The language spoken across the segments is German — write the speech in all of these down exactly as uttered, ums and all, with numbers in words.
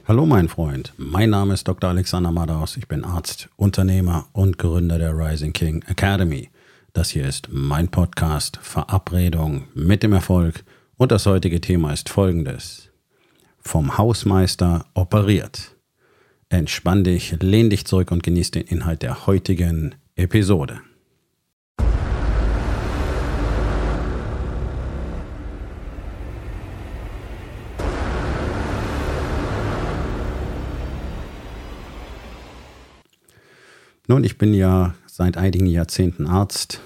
Hallo mein Freund, mein Name ist Doktor Alexander Madaus, ich bin Arzt, Unternehmer und Gründer der Rising King Academy. Das hier ist mein Podcast Verabredung mit dem Erfolg und das heutige Thema ist folgendes. Vom Hausmeister operiert. Entspann dich, lehn dich zurück und genieß den Inhalt der heutigen Episode. Nun, ich bin ja seit einigen Jahrzehnten Arzt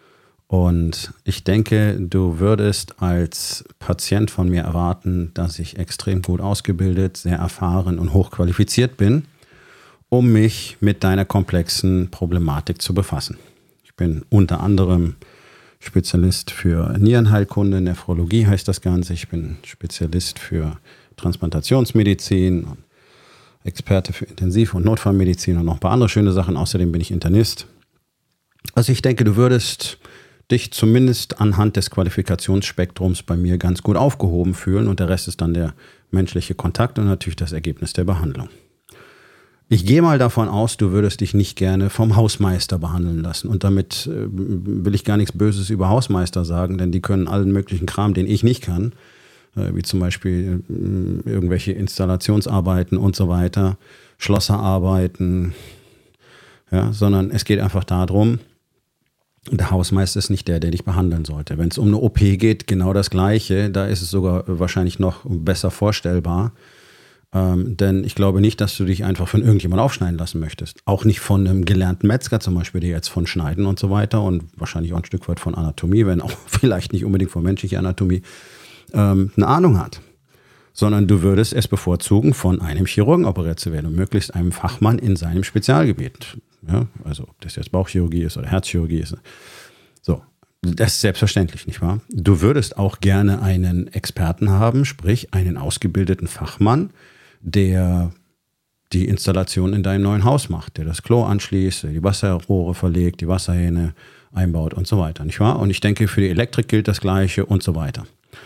und ich denke, du würdest als Patient von mir erwarten, dass ich extrem gut ausgebildet, sehr erfahren und hochqualifiziert bin, um mich mit deiner komplexen Problematik zu befassen. Ich bin unter anderem Spezialist für Nierenheilkunde, Nephrologie heißt das Ganze. Ich bin Spezialist für Transplantationsmedizin und Experte für Intensiv- und Notfallmedizin und noch ein paar andere schöne Sachen. Außerdem bin ich Internist. Also ich denke, du würdest dich zumindest anhand des Qualifikationsspektrums bei mir ganz gut aufgehoben fühlen und der Rest ist dann der menschliche Kontakt und natürlich das Ergebnis der Behandlung. Ich gehe mal davon aus, du würdest dich nicht gerne vom Hausmeister behandeln lassen und damit äh, will ich gar nichts Böses über Hausmeister sagen, denn die können allen möglichen Kram, den ich nicht kann, wie zum Beispiel irgendwelche Installationsarbeiten und so weiter, Schlosserarbeiten, ja, sondern es geht einfach darum, der Hausmeister ist nicht der, der dich behandeln sollte. Wenn es um eine O P geht, genau das Gleiche, da ist es sogar wahrscheinlich noch besser vorstellbar, ähm, denn ich glaube nicht, dass du dich einfach von irgendjemandem aufschneiden lassen möchtest. Auch nicht von einem gelernten Metzger zum Beispiel, der jetzt von Schneiden und so weiter und wahrscheinlich auch ein Stück weit von Anatomie, wenn auch vielleicht nicht unbedingt von menschlicher Anatomie, eine Ahnung hat, sondern du würdest es bevorzugen, von einem Chirurgen operiert zu werden und möglichst einem Fachmann in seinem Spezialgebiet. Ja, also ob das jetzt Bauchchirurgie ist oder Herzchirurgie ist. So, das ist selbstverständlich, nicht wahr? Du würdest auch gerne einen Experten haben, sprich einen ausgebildeten Fachmann, der die Installation in deinem neuen Haus macht, der das Klo anschließt, die Wasserrohre verlegt, die Wasserhähne einbaut und so weiter, nicht wahr? Und ich denke, für die Elektrik gilt das Gleiche und so weiter.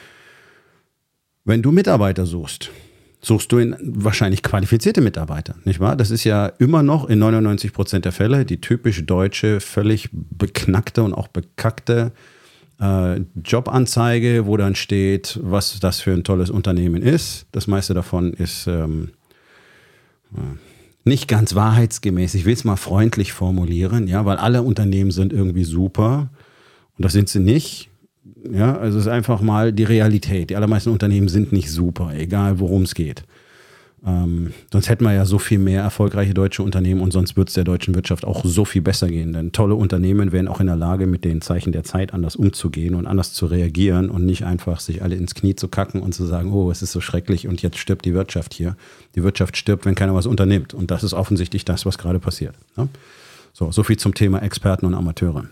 Wenn du Mitarbeiter suchst, suchst du in wahrscheinlich qualifizierte Mitarbeiter, nicht wahr? Das ist ja immer noch in neunundneunzig Prozent der Fälle die typisch deutsche, völlig beknackte und auch bekackte äh, Jobanzeige, wo dann steht, was das für ein tolles Unternehmen ist. Das meiste davon ist ähm, äh, nicht ganz wahrheitsgemäß. Ich will es mal freundlich formulieren, ja, weil alle Unternehmen sind irgendwie super und das sind sie nicht. Ja, also es ist einfach mal die Realität. Die allermeisten Unternehmen sind nicht super, egal worum es geht. Ähm, sonst hätten wir ja so viel mehr erfolgreiche deutsche Unternehmen und sonst wird es der deutschen Wirtschaft auch so viel besser gehen. Denn tolle Unternehmen wären auch in der Lage, mit den Zeichen der Zeit anders umzugehen und anders zu reagieren und nicht einfach sich alle ins Knie zu kacken und zu sagen, oh, es ist so schrecklich und jetzt stirbt die Wirtschaft hier. Die Wirtschaft stirbt, wenn keiner was unternimmt. Und das ist offensichtlich das, was gerade passiert. Ja? So, so viel zum Thema Experten und Amateure.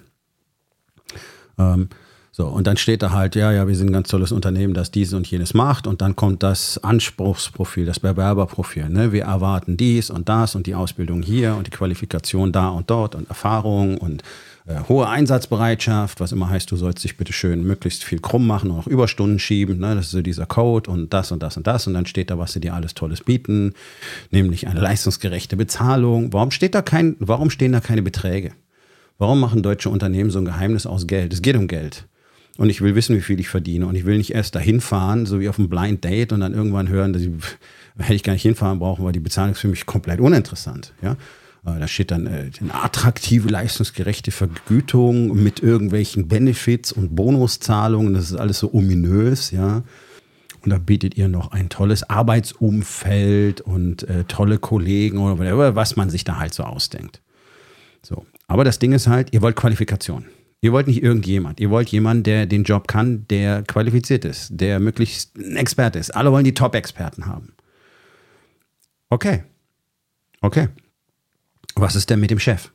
Ähm, So, und dann steht da halt, ja, ja, wir sind ein ganz tolles Unternehmen, das dies und jenes macht. Und dann kommt das Anspruchsprofil, das Bewerberprofil. Ne? Wir erwarten dies und das und die Ausbildung hier und die Qualifikation da und dort und Erfahrung und äh, hohe Einsatzbereitschaft, was immer heißt, du sollst dich bitte schön möglichst viel krumm machen und auch Überstunden schieben. Ne? Das ist so dieser Code und das und das und das. Und dann steht da, was sie dir alles Tolles bieten, nämlich eine leistungsgerechte Bezahlung. Warum steht da kein, warum stehen da keine Beträge? Warum machen deutsche Unternehmen so ein Geheimnis aus Geld? Es geht um Geld. Und ich will wissen, wie viel ich verdiene. Und ich will nicht erst dahin fahren, so wie auf einem Blind Date und dann irgendwann hören, dass ich, hätte ich gar nicht hinfahren brauchen, weil die Bezahlung ist für mich komplett uninteressant. Ja? Da steht dann äh, eine attraktive, leistungsgerechte Vergütung mit irgendwelchen Benefits und Bonuszahlungen. Das ist alles so ominös. Ja? Und da bietet ihr noch ein tolles Arbeitsumfeld und äh, tolle Kollegen oder whatever, was man sich da halt so ausdenkt. So. Aber das Ding ist halt, ihr wollt Qualifikation. Ihr wollt nicht irgendjemand. Ihr wollt jemanden, der den Job kann, der qualifiziert ist, der möglichst ein Experte ist. Alle wollen die Top-Experten haben. Okay. Okay. Was ist denn mit dem Chef?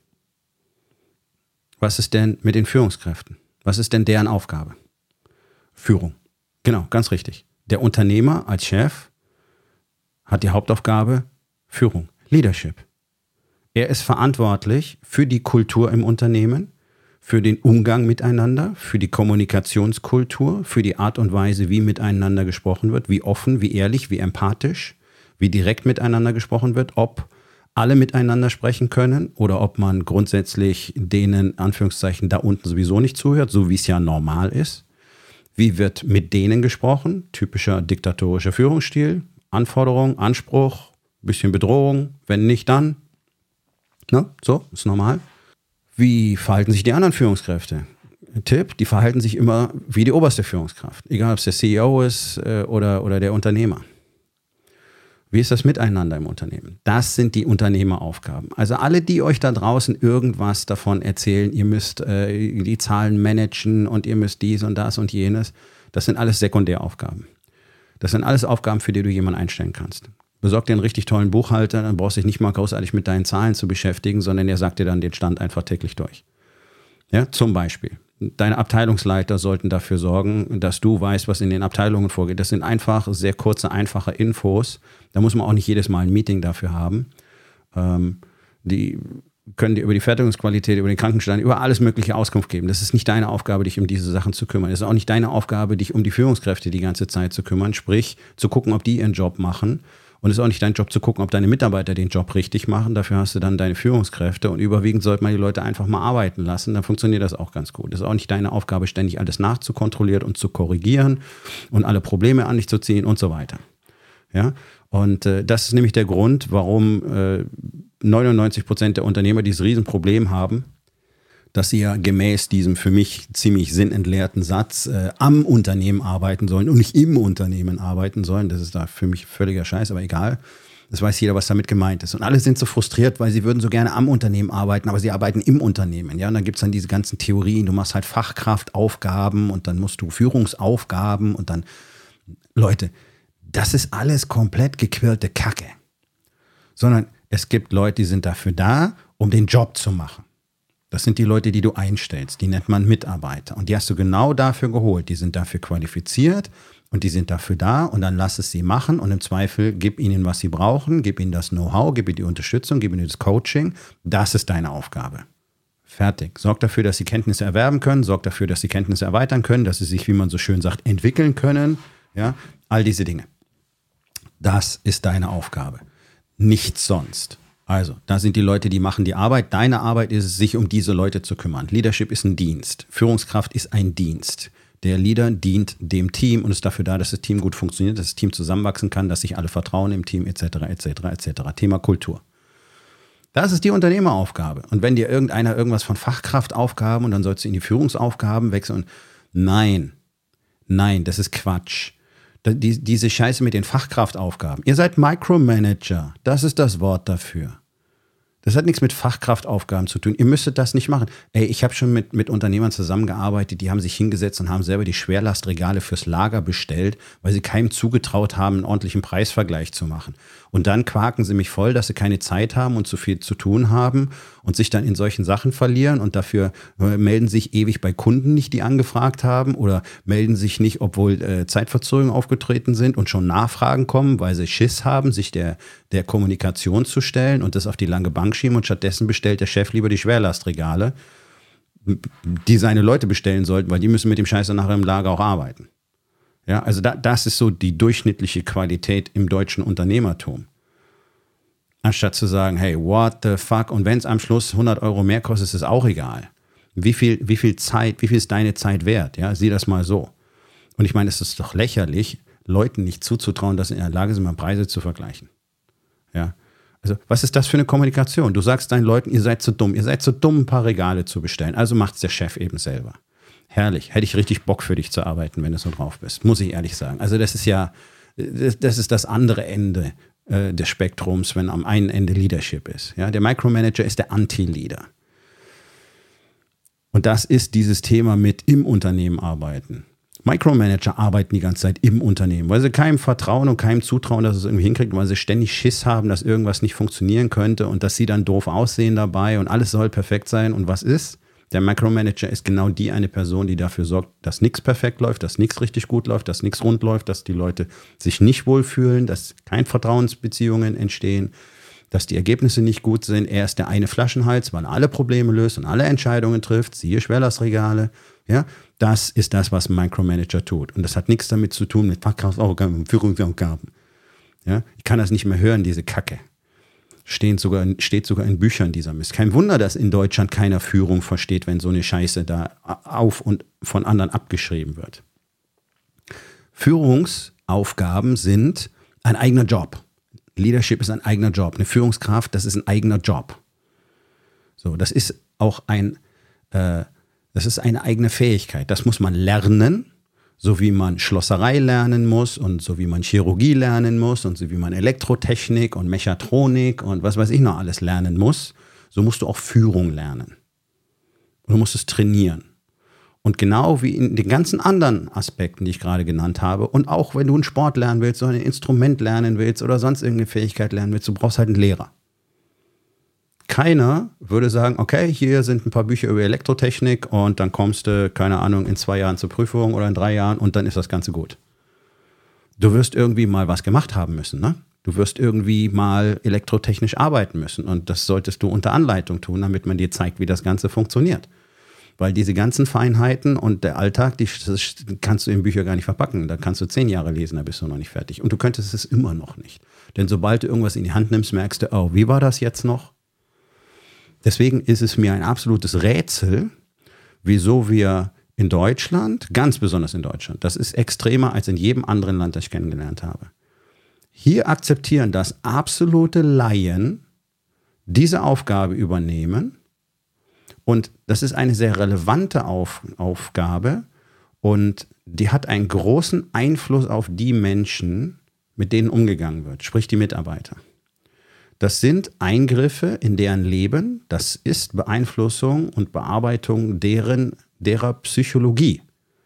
Was ist denn mit den Führungskräften? Was ist denn deren Aufgabe? Führung. Genau, ganz richtig. Der Unternehmer als Chef hat die Hauptaufgabe Führung, Leadership. Er ist verantwortlich für die Kultur im Unternehmen, für den Umgang miteinander, für die Kommunikationskultur, für die Art und Weise, wie miteinander gesprochen wird, wie offen, wie ehrlich, wie empathisch, wie direkt miteinander gesprochen wird, ob alle miteinander sprechen können oder ob man grundsätzlich denen, Anführungszeichen, da unten sowieso nicht zuhört, so wie es ja normal ist. Wie wird mit denen gesprochen? Typischer diktatorischer Führungsstil. Anforderung, Anspruch, bisschen Bedrohung. Wenn nicht, dann. Ne? So, ist normal. Wie verhalten sich die anderen Führungskräfte? Tipp, die verhalten sich immer wie die oberste Führungskraft. Egal, ob es der C E O ist äh, oder, oder der Unternehmer. Wie ist das Miteinander im Unternehmen? Das sind die Unternehmeraufgaben. Also alle, die euch da draußen irgendwas davon erzählen, ihr müsst äh, die Zahlen managen und ihr müsst dies und das und jenes, das sind alles Sekundäraufgaben. Das sind alles Aufgaben, für die du jemanden einstellen kannst. Besorg dir einen richtig tollen Buchhalter, dann brauchst du dich nicht mal großartig mit deinen Zahlen zu beschäftigen, sondern der sagt dir dann den Stand einfach täglich durch. Ja, zum Beispiel. Deine Abteilungsleiter sollten dafür sorgen, dass du weißt, was in den Abteilungen vorgeht. Das sind einfach sehr kurze, einfache Infos. Da muss man auch nicht jedes Mal ein Meeting dafür haben. Ähm, die können dir über die Fertigungsqualität, über den Krankenstand, über alles mögliche Auskunft geben. Das ist nicht deine Aufgabe, dich um diese Sachen zu kümmern. Es ist auch nicht deine Aufgabe, dich um die Führungskräfte die ganze Zeit zu kümmern. Sprich, zu gucken, ob die ihren Job machen. Und es ist auch nicht dein Job zu gucken, ob deine Mitarbeiter den Job richtig machen. Dafür hast du dann deine Führungskräfte. Und überwiegend sollte man die Leute einfach mal arbeiten lassen. Dann funktioniert das auch ganz gut. Es ist auch nicht deine Aufgabe, ständig alles nachzukontrollieren und zu korrigieren und alle Probleme an dich zu ziehen und so weiter. Ja? Und äh, das ist nämlich der Grund, warum äh, neunundneunzig Prozent der Unternehmer dieses Riesenproblem haben, dass sie ja gemäß diesem für mich ziemlich sinnentleerten Satz äh, am Unternehmen arbeiten sollen und nicht im Unternehmen arbeiten sollen. Das ist da für mich völliger Scheiß, aber egal. Das weiß jeder, was damit gemeint ist. Und alle sind so frustriert, weil sie würden so gerne am Unternehmen arbeiten, aber sie arbeiten im Unternehmen. Ja? Und dann gibt es dann diese ganzen Theorien, du machst halt Fachkraftaufgaben und dann musst du Führungsaufgaben und dann, Leute, das ist alles komplett gequirlte Kacke. Sondern es gibt Leute, die sind dafür da, um den Job zu machen. Das sind die Leute, die du einstellst. Die nennt man Mitarbeiter. Und die hast du genau dafür geholt. Die sind dafür qualifiziert und die sind dafür da. Und dann lass es sie machen. Und im Zweifel gib ihnen, was sie brauchen. Gib ihnen das Know-how, gib ihnen die Unterstützung, gib ihnen das Coaching. Das ist deine Aufgabe. Fertig. Sorg dafür, dass sie Kenntnisse erwerben können. Sorg dafür, dass sie Kenntnisse erweitern können. Dass sie sich, wie man so schön sagt, entwickeln können. Ja, all diese Dinge. Das ist deine Aufgabe. Nichts sonst. Also, da sind die Leute, die machen die Arbeit. Deine Arbeit ist es, sich um diese Leute zu kümmern. Leadership ist ein Dienst. Führungskraft ist ein Dienst. Der Leader dient dem Team und ist dafür da, dass das Team gut funktioniert, dass das Team zusammenwachsen kann, dass sich alle vertrauen im Team, et cetera, et cetera, et cetera. Thema Kultur. Das ist die Unternehmeraufgabe. Und wenn dir irgendeiner irgendwas von Fachkraftaufgaben und dann sollst du in die Führungsaufgaben wechseln. Nein, nein, das ist Quatsch. Die, diese Scheiße mit den Fachkraftaufgaben. Ihr seid Micromanager. Das ist das Wort dafür. Das hat nichts mit Fachkraftaufgaben zu tun. Ihr müsstet das nicht machen. Ey, ich habe schon mit, mit Unternehmern zusammengearbeitet, die haben sich hingesetzt und haben selber die Schwerlastregale fürs Lager bestellt, weil sie keinem zugetraut haben, einen ordentlichen Preisvergleich zu machen. Und dann quaken sie mich voll, dass sie keine Zeit haben und zu viel zu tun haben und sich dann in solchen Sachen verlieren und dafür äh, melden sich ewig bei Kunden nicht, die angefragt haben oder melden sich nicht, obwohl äh, Zeitverzögerungen aufgetreten sind und schon Nachfragen kommen, weil sie Schiss haben, sich der, der Kommunikation zu stellen und das auf die lange Bank schieben und stattdessen bestellt der Chef lieber die Schwerlastregale, die seine Leute bestellen sollten, weil die müssen mit dem Scheiß dann nachher im Lager auch arbeiten. Ja, also da, das ist so die durchschnittliche Qualität im deutschen Unternehmertum. Anstatt zu sagen, hey, what the fuck, und wenn es am Schluss hundert Euro mehr kostet, ist es auch egal. Wie viel, wie viel Zeit, wie viel ist deine Zeit wert? Ja, sieh das mal so. Und ich meine, es ist doch lächerlich, Leuten nicht zuzutrauen, dass sie in der Lage sind, mal Preise zu vergleichen. Ja, also was ist das für eine Kommunikation? Du sagst deinen Leuten, ihr seid zu dumm, ihr seid zu dumm, ein paar Regale zu bestellen. Also macht es der Chef eben selber. Herrlich, hätte ich richtig Bock für dich zu arbeiten, wenn du so drauf bist, muss ich ehrlich sagen. Also das ist ja, das, das ist das andere Ende äh, des Spektrums, wenn am einen Ende Leadership ist. Ja, der Micromanager ist der Anti-Leader. Und das ist dieses Thema mit im Unternehmen arbeiten. Micromanager arbeiten die ganze Zeit im Unternehmen, weil sie keinem vertrauen und keinem zutrauen, dass es irgendwie hinkriegt, weil sie ständig Schiss haben, dass irgendwas nicht funktionieren könnte und dass sie dann doof aussehen dabei und alles soll perfekt sein. Und was ist? Der Micromanager ist genau die eine Person, die dafür sorgt, dass nichts perfekt läuft, dass nichts richtig gut läuft, dass nichts rund läuft, dass die Leute sich nicht wohlfühlen, dass keine Vertrauensbeziehungen entstehen, dass die Ergebnisse nicht gut sind. Er ist der eine Flaschenhals, weil er alle Probleme löst und alle Entscheidungen trifft, siehe Schwerlastregale. Ja, das ist das, was ein Micromanager tut. Und das hat nichts damit zu tun mit Fachkraftaufgaben und Führungsaufgaben. Ja? Ich kann das nicht mehr hören, diese Kacke. Steht sogar, in, steht sogar in Büchern dieser Mist. Kein Wunder, dass in Deutschland keiner Führung versteht, wenn so eine Scheiße da auf und von anderen abgeschrieben wird. Führungsaufgaben sind ein eigener Job. Leadership ist ein eigener Job. Eine Führungskraft, das ist ein eigener Job. So, das ist auch ein, äh, das ist eine eigene Fähigkeit. Das muss man lernen, so wie man Schlosserei lernen muss und so wie man Chirurgie lernen muss und so wie man Elektrotechnik und Mechatronik und was weiß ich noch alles lernen muss. So musst du auch Führung lernen. Und du musst es trainieren. Und genau wie in den ganzen anderen Aspekten, die ich gerade genannt habe, und auch wenn du einen Sport lernen willst oder ein Instrument lernen willst oder sonst irgendeine Fähigkeit lernen willst, du brauchst halt einen Lehrer. Keiner würde sagen, okay, hier sind ein paar Bücher über Elektrotechnik und dann kommst du, keine Ahnung, in zwei Jahren zur Prüfung oder in drei Jahren und dann ist das Ganze gut. Du wirst irgendwie mal was gemacht haben müssen, ne? Du wirst irgendwie mal elektrotechnisch arbeiten müssen und das solltest du unter Anleitung tun, damit man dir zeigt, wie das Ganze funktioniert. Weil diese ganzen Feinheiten und der Alltag, die das kannst du in Bücher gar nicht verpacken. Da kannst du zehn Jahre lesen, da bist du noch nicht fertig. Und du könntest es immer noch nicht. Denn sobald du irgendwas in die Hand nimmst, merkst du, oh, wie war das jetzt noch? Deswegen ist es mir ein absolutes Rätsel, wieso wir in Deutschland, ganz besonders in Deutschland, das ist extremer als in jedem anderen Land, das ich kennengelernt habe, hier akzeptieren, dass absolute Laien diese Aufgabe übernehmen. Und das ist eine sehr relevante Auf, Aufgabe und die hat einen großen Einfluss auf die Menschen, mit denen umgegangen wird, sprich die Mitarbeiter. Das sind Eingriffe in deren Leben, das ist Beeinflussung und Bearbeitung deren, derer Psychologie.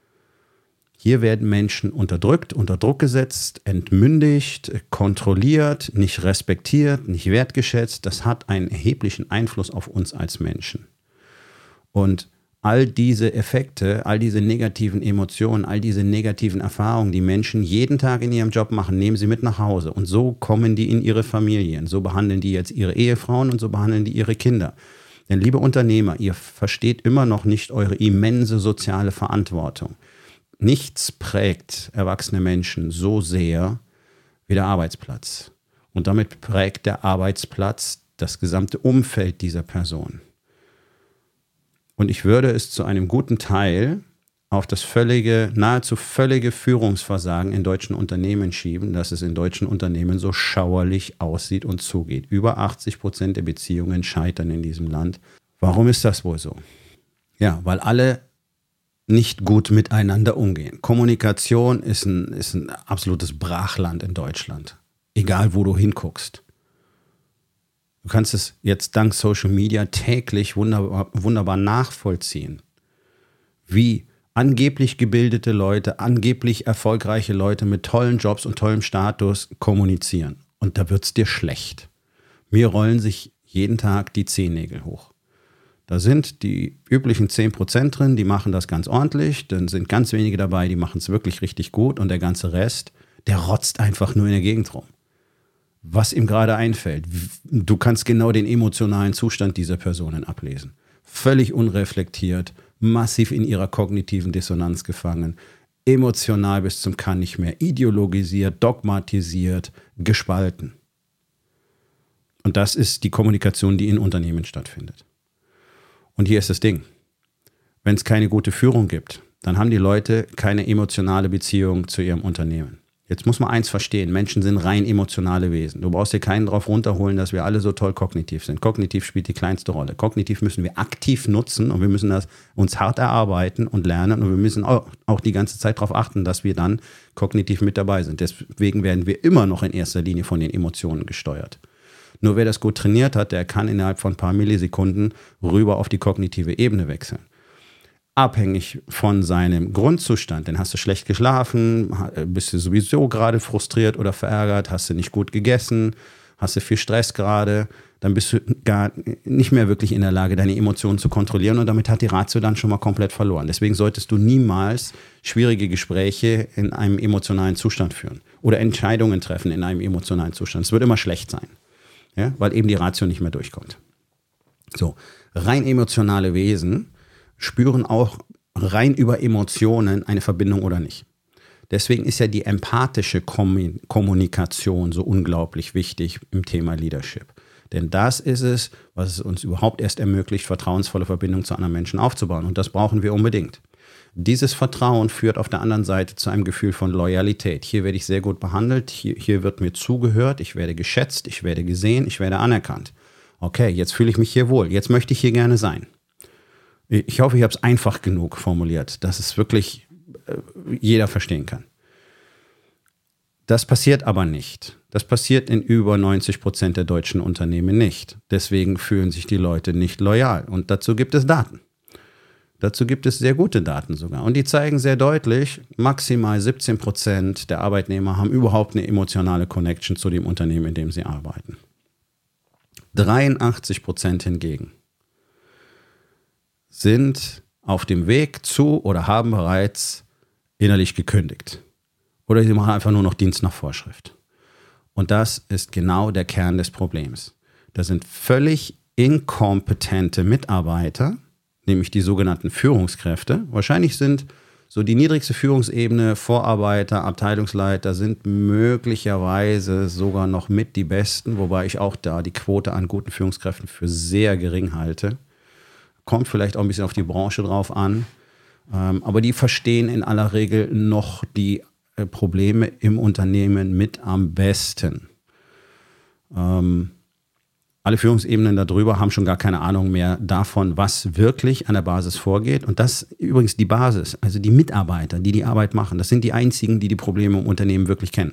Hier werden Menschen unterdrückt, unter Druck gesetzt, entmündigt, kontrolliert, nicht respektiert, nicht wertgeschätzt. Das hat einen erheblichen Einfluss auf uns als Menschen. Und all diese Effekte, all diese negativen Emotionen, all diese negativen Erfahrungen, die Menschen jeden Tag in ihrem Job machen, nehmen sie mit nach Hause. Und so kommen die in ihre Familien. So behandeln die jetzt ihre Ehefrauen und so behandeln die ihre Kinder. Denn liebe Unternehmer, ihr versteht immer noch nicht eure immense soziale Verantwortung. Nichts prägt erwachsene Menschen so sehr wie der Arbeitsplatz. Und damit prägt der Arbeitsplatz das gesamte Umfeld dieser Person. Und ich würde es zu einem guten Teil auf das völlige, nahezu völlige Führungsversagen in deutschen Unternehmen schieben, dass es in deutschen Unternehmen so schauerlich aussieht und zugeht. Über achtzig Prozent der Beziehungen scheitern in diesem Land. Warum ist das wohl so? Ja, weil alle nicht gut miteinander umgehen. Kommunikation ist ein, ist ein absolutes Brachland in Deutschland. Egal, wo du hinguckst. Du kannst es jetzt dank Social Media täglich wunderbar, wunderbar nachvollziehen, wie angeblich gebildete Leute, angeblich erfolgreiche Leute mit tollen Jobs und tollem Status kommunizieren. Und da wird es dir schlecht. Mir rollen sich jeden Tag die Zehennägel hoch. Da sind die üblichen zehn Prozent drin, die machen das ganz ordentlich. Dann sind ganz wenige dabei, die machen es wirklich richtig gut. Und der ganze Rest, der rotzt einfach nur in der Gegend rum. Was ihm gerade einfällt. Du kannst genau den emotionalen Zustand dieser Personen ablesen. Völlig unreflektiert, massiv in ihrer kognitiven Dissonanz gefangen, emotional bis zum Kann nicht mehr, ideologisiert, dogmatisiert, gespalten. Und das ist die Kommunikation, die in Unternehmen stattfindet. Und hier ist das Ding. Wenn es keine gute Führung gibt, dann haben die Leute keine emotionale Beziehung zu ihrem Unternehmen. Jetzt muss man eins verstehen, Menschen sind rein emotionale Wesen. Du brauchst dir keinen drauf runterholen, dass wir alle so toll kognitiv sind. Kognitiv spielt die kleinste Rolle. Kognitiv müssen wir aktiv nutzen und wir müssen das uns hart erarbeiten und lernen und wir müssen auch, auch die ganze Zeit darauf achten, dass wir dann kognitiv mit dabei sind. Deswegen werden wir immer noch in erster Linie von den Emotionen gesteuert. Nur wer das gut trainiert hat, der kann innerhalb von ein paar Millisekunden rüber auf die kognitive Ebene wechseln. Abhängig von seinem Grundzustand, denn hast du schlecht geschlafen, bist du sowieso gerade frustriert oder verärgert, hast du nicht gut gegessen, hast du viel Stress gerade, dann bist du gar nicht mehr wirklich in der Lage, deine Emotionen zu kontrollieren und damit hat die Ratio dann schon mal komplett verloren. Deswegen solltest du niemals schwierige Gespräche in einem emotionalen Zustand führen oder Entscheidungen treffen in einem emotionalen Zustand. Es wird immer schlecht sein, ja, weil eben die Ratio nicht mehr durchkommt. So, rein emotionale Wesen spüren auch rein über Emotionen eine Verbindung oder nicht. Deswegen ist ja die empathische Kommunikation so unglaublich wichtig im Thema Leadership. Denn das ist es, was es uns überhaupt erst ermöglicht, vertrauensvolle Verbindungen zu anderen Menschen aufzubauen. Und das brauchen wir unbedingt. Dieses Vertrauen führt auf der anderen Seite zu einem Gefühl von Loyalität. Hier werde ich sehr gut behandelt, hier, hier wird mir zugehört, ich werde geschätzt, ich werde gesehen, ich werde anerkannt. Okay, jetzt fühle ich mich hier wohl, jetzt möchte ich hier gerne sein. Ich hoffe, ich habe es einfach genug formuliert, dass es wirklich äh, jeder verstehen kann. Das passiert aber nicht. Das passiert in über neunzig Prozent der deutschen Unternehmen nicht. Deswegen fühlen sich die Leute nicht loyal. Und dazu gibt es Daten. Dazu gibt es sehr gute Daten sogar. Und die zeigen sehr deutlich, maximal siebzehn Prozent der Arbeitnehmer haben überhaupt eine emotionale Connection zu dem Unternehmen, in dem sie arbeiten. dreiundachtzig Prozent hingegen sind auf dem Weg zu oder haben bereits innerlich gekündigt. Oder sie machen einfach nur noch Dienst nach Vorschrift. Und das ist genau der Kern des Problems. Das sind völlig inkompetente Mitarbeiter, nämlich die sogenannten Führungskräfte. Wahrscheinlich sind so die niedrigste Führungsebene, Vorarbeiter, Abteilungsleiter sind möglicherweise sogar noch mit die Besten, wobei ich auch da die Quote an guten Führungskräften für sehr gering halte. Kommt vielleicht auch ein bisschen auf die Branche drauf an. Ähm, aber die verstehen in aller Regel noch die äh, Probleme im Unternehmen mit am besten. Ähm, Alle Führungsebenen darüber haben schon gar keine Ahnung mehr davon, was wirklich an der Basis vorgeht. Und das übrigens die Basis, also die Mitarbeiter, die die Arbeit machen, das sind die einzigen, die die Probleme im Unternehmen wirklich kennen.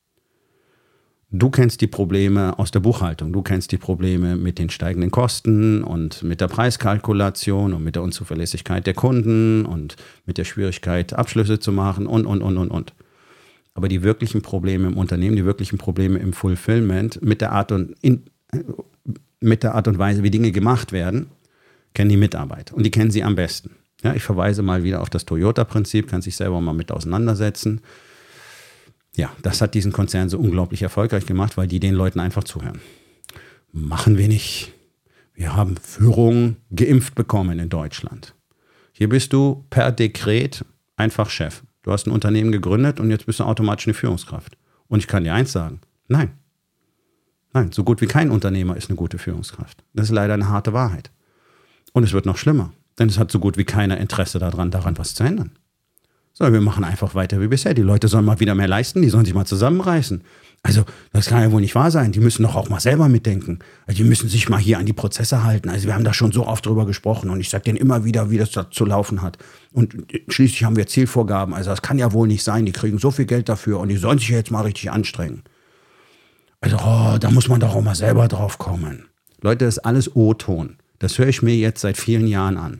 Du kennst die Probleme aus der Buchhaltung, du kennst die Probleme mit den steigenden Kosten und mit der Preiskalkulation und mit der Unzuverlässigkeit der Kunden und mit der Schwierigkeit, Abschlüsse zu machen und, und, und, und, und. Aber die wirklichen Probleme im Unternehmen, die wirklichen Probleme im Fulfillment mit der Art und in, mit der Art und Weise, wie Dinge gemacht werden, kennen die Mitarbeiter. Und die kennen sie am besten. Ja, ich verweise mal wieder auf das Toyota-Prinzip, kann sich selber mal mit auseinandersetzen. Ja, das hat diesen Konzern so unglaublich erfolgreich gemacht, weil die den Leuten einfach zuhören. Machen wir nicht. Wir haben Führung geimpft bekommen in Deutschland. Hier bist du per Dekret einfach Chef. Du hast ein Unternehmen gegründet und jetzt bist du automatisch eine Führungskraft. Und ich kann dir eins sagen, nein. Nein, so gut wie kein Unternehmer ist eine gute Führungskraft. Das ist leider eine harte Wahrheit. Und es wird noch schlimmer, denn es hat so gut wie keiner Interesse daran, daran was zu ändern. So, wir machen einfach weiter wie bisher. Die Leute sollen mal wieder mehr leisten, die sollen sich mal zusammenreißen. Also, das kann ja wohl nicht wahr sein. Die müssen doch auch mal selber mitdenken. Also, die müssen sich mal hier an die Prozesse halten. Also, wir haben da schon so oft drüber gesprochen und ich sage denen immer wieder, wie das da zu laufen hat. Und schließlich haben wir Zielvorgaben. Also, das kann ja wohl nicht sein. Die kriegen so viel Geld dafür und die sollen sich jetzt mal richtig anstrengen. Also, oh, da muss man doch auch mal selber drauf kommen. Leute, das ist alles O-Ton. Das höre ich mir jetzt seit vielen Jahren an.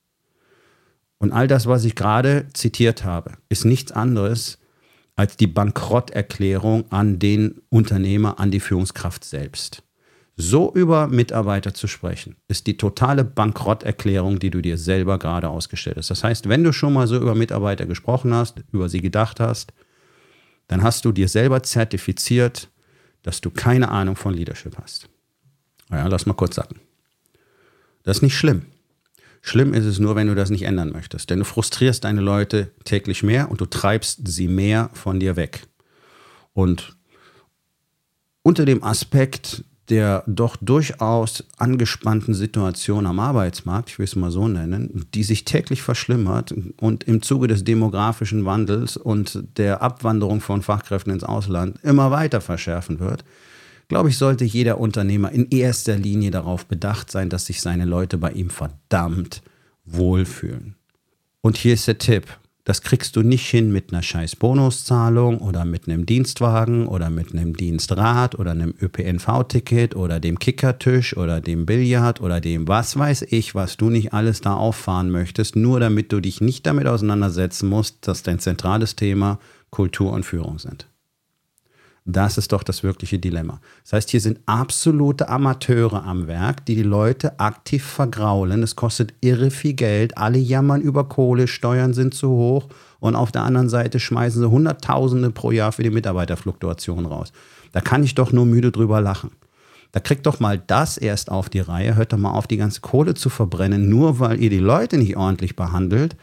Und all das, was ich gerade zitiert habe, ist nichts anderes als die Bankrotterklärung an den Unternehmer, an die Führungskraft selbst. So über Mitarbeiter zu sprechen, ist die totale Bankrotterklärung, die du dir selber gerade ausgestellt hast. Das heißt, wenn du schon mal so über Mitarbeiter gesprochen hast, über sie gedacht hast, dann hast du dir selber zertifiziert, dass du keine Ahnung von Leadership hast. Ja, lass mal kurz sagen. Das ist nicht schlimm. Schlimm ist es nur, wenn du das nicht ändern möchtest. Denn du frustrierst deine Leute täglich mehr und du treibst sie mehr von dir weg. Und unter dem Aspekt der doch durchaus angespannten Situation am Arbeitsmarkt, ich will es mal so nennen, die sich täglich verschlimmert und im Zuge des demografischen Wandels und der Abwanderung von Fachkräften ins Ausland immer weiter verschärfen wird, glaube ich, sollte jeder Unternehmer in erster Linie darauf bedacht sein, dass sich seine Leute bei ihm verdammt wohlfühlen. Und hier ist der Tipp. Das kriegst du nicht hin mit einer scheiß Bonuszahlung oder mit einem Dienstwagen oder mit einem Dienstrad oder einem Ö P N V-Ticket oder dem Kickertisch oder dem Billard oder dem was weiß ich, was du nicht alles da auffahren möchtest, nur damit du dich nicht damit auseinandersetzen musst, dass dein zentrales Thema Kultur und Führung sind. Das ist doch das wirkliche Dilemma. Das heißt, hier sind absolute Amateure am Werk, die die Leute aktiv vergraulen. Es kostet irre viel Geld. Alle jammern über Kohle, Steuern sind zu hoch. Und auf der anderen Seite schmeißen sie Hunderttausende pro Jahr für die Mitarbeiterfluktuation raus. Da kann ich doch nur müde drüber lachen. Da kriegt doch mal das erst auf die Reihe. Hört doch mal auf, die ganze Kohle zu verbrennen, nur weil ihr die Leute nicht ordentlich behandelt.